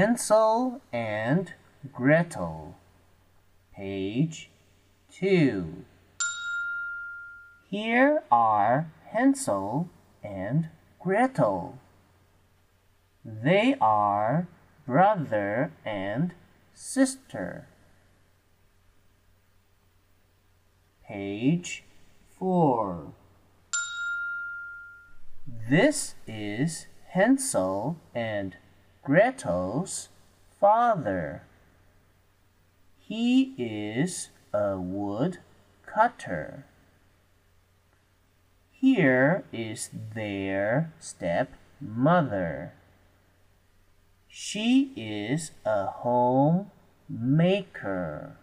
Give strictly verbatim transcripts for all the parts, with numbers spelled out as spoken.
Hansel and Gretel. Page two. Here are Hansel and Gretel. They are brother and sister. Page four. This is Hansel and Gretel's father. He is a wood cutter. Here is their stepmother. She is a homemaker.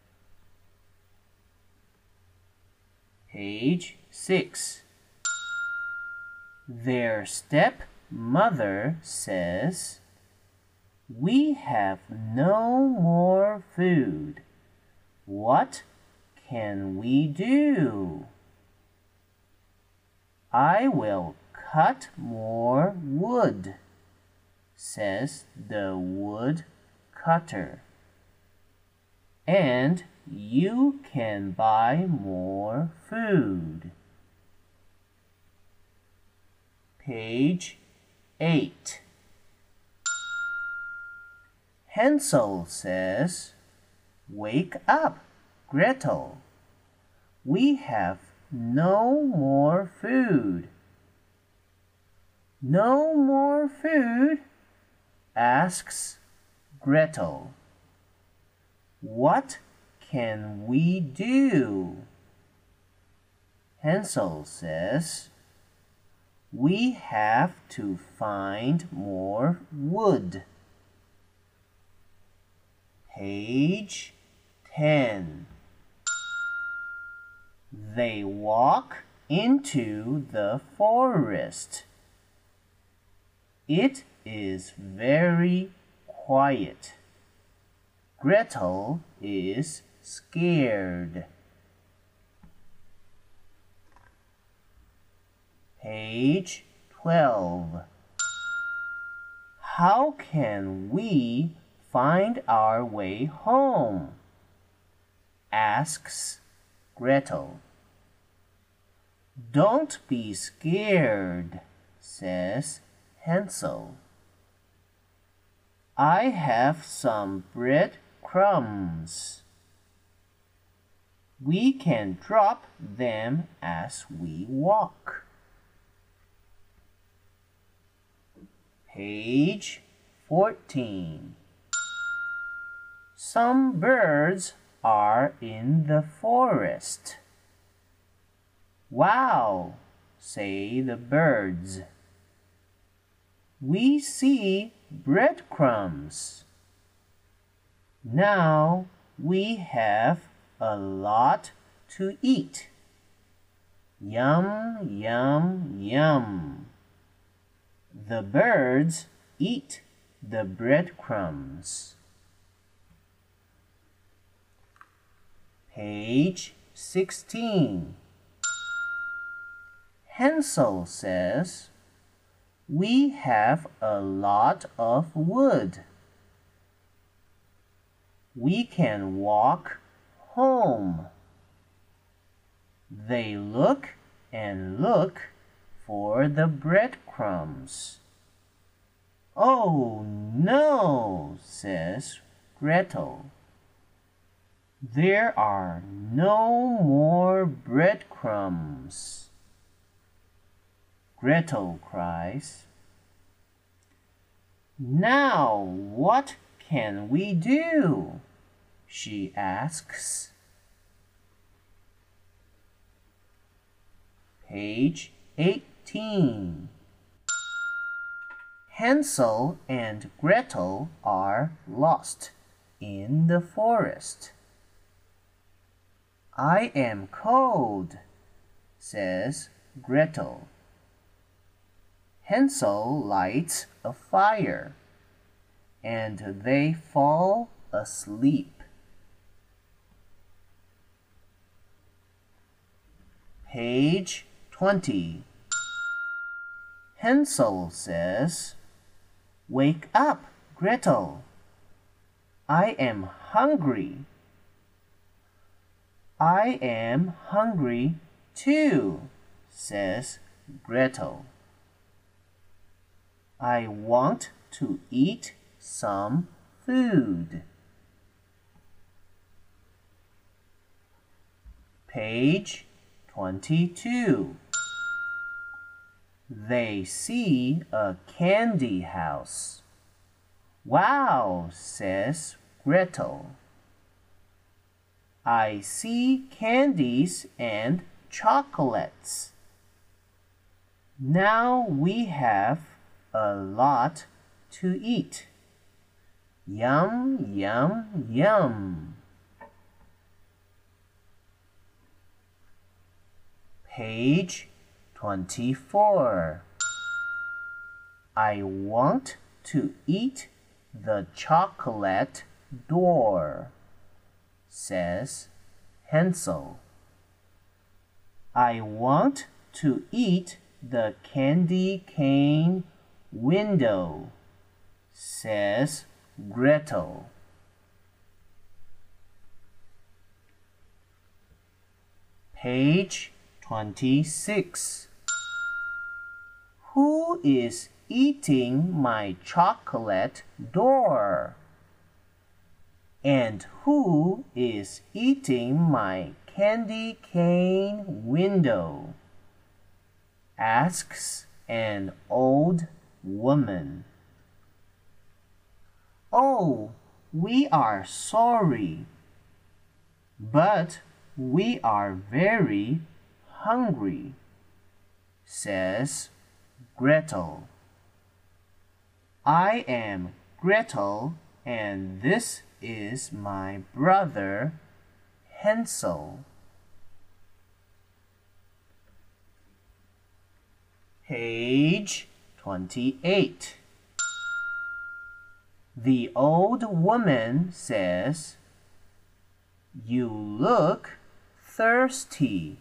Page six. Their stepmother says, "We have no more food. What can we do?" "I will cut more wood," says the wood cutter, "and you can buy more food." Page eight. Hansel says, "Wake up, Gretel. We have no more food." "No more food?" asks Gretel. "What can we do?" Hansel says, "We have to find more wood." Page ten. They walk into the forest. It is very quiet. Gretel is scared. Page twelve. How can we find our way home? Asks Gretel. "Don't be scared," says Hansel. "I have some bread crumbs. We can drop them as we walk." Page fourteen. Some birds are in the forest. "Wow," say the birds. "We see breadcrumbs. Now we have a lot to eat." Yum, yum, yum. The birds eat the breadcrumbs. Page sixteen. Hansel says, "We have a lot of wood. We can walk home." They look and look for the breadcrumbs. "Oh no," says Gretel. "There are no more breadcrumbs." Gretel cries. "Now what can we do?" she asks. Page eighteen. Hansel and Gretel are lost in the forest. "I am cold," says Gretel. Hansel lights a fire, and they fall asleep. Page twenty. Hansel says, "Wake up, Gretel. I am hungry. I am hungry too, says Gretel. I want to eat some food. Page twenty-two. They see a candy house. Wow, says Gretel. I see candies and chocolates. Now we have a lot to eat. Yum, yum, yum. Page twenty-four. I want to eat the chocolate door, says Hansel. I want to eat the candy cane window, says Gretel. Page twenty-six. Who is eating my chocolate door? And who is eating my candy cane window? Asks an old woman. Oh, we are sorry, but we are very hungry, says Gretel. I am Gretel, and this is my brother Hansel. Page twenty-eight. The old woman says, "You look thirsty.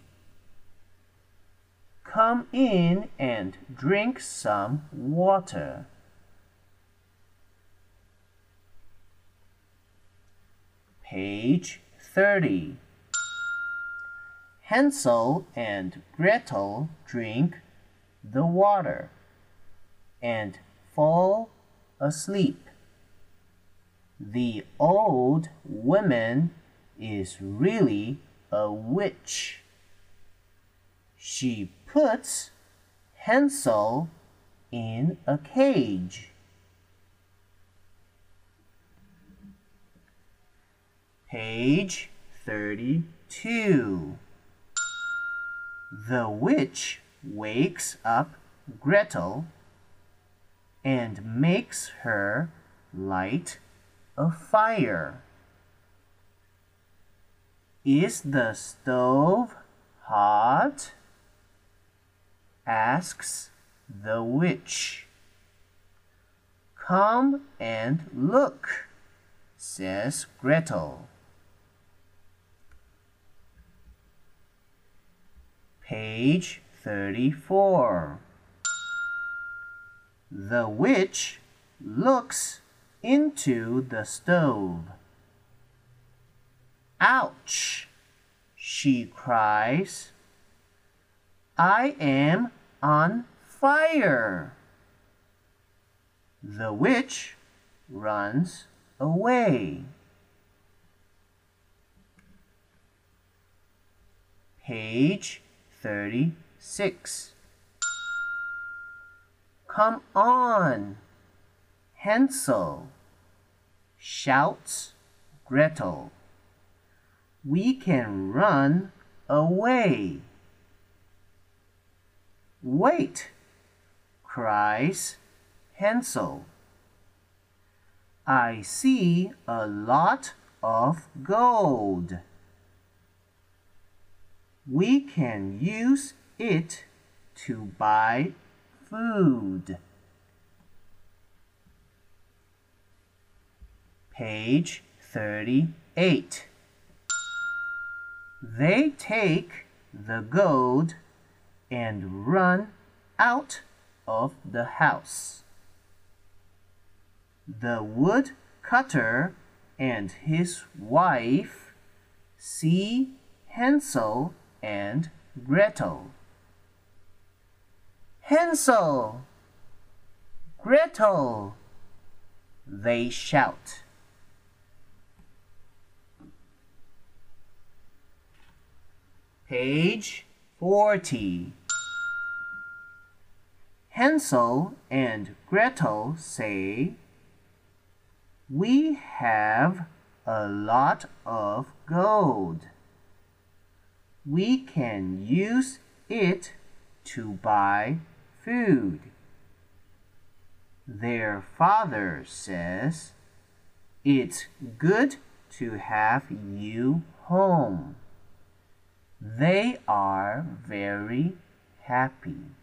Come in and drink some water." Page thirty. Hansel and Gretel drink the water and fall asleep. The old woman is really a witch. She puts Hansel in a cage. Page thirty-two. The witch wakes up Gretel and makes her light a fire. Is the stove hot? Asks the witch. Come and look, says Gretel. Page thirty-four. The witch looks into the stove. Ouch! She cries. I am on fire. The witch runs away. Page thirty-six. Come on, Hansel, shouts Gretel. We can run away. Wait, cries Hansel. I see a lot of gold. We can use it to buy food. Page thirty-eight. They take the gold and run out of the house. The woodcutter and his wife see Hansel and Gretel. Hansel! Gretel! They shout. Page forty. Hansel and Gretel say, "We have a lot of gold. We can use it to buy food." Their father says, "It's good to have you home." They are very happy.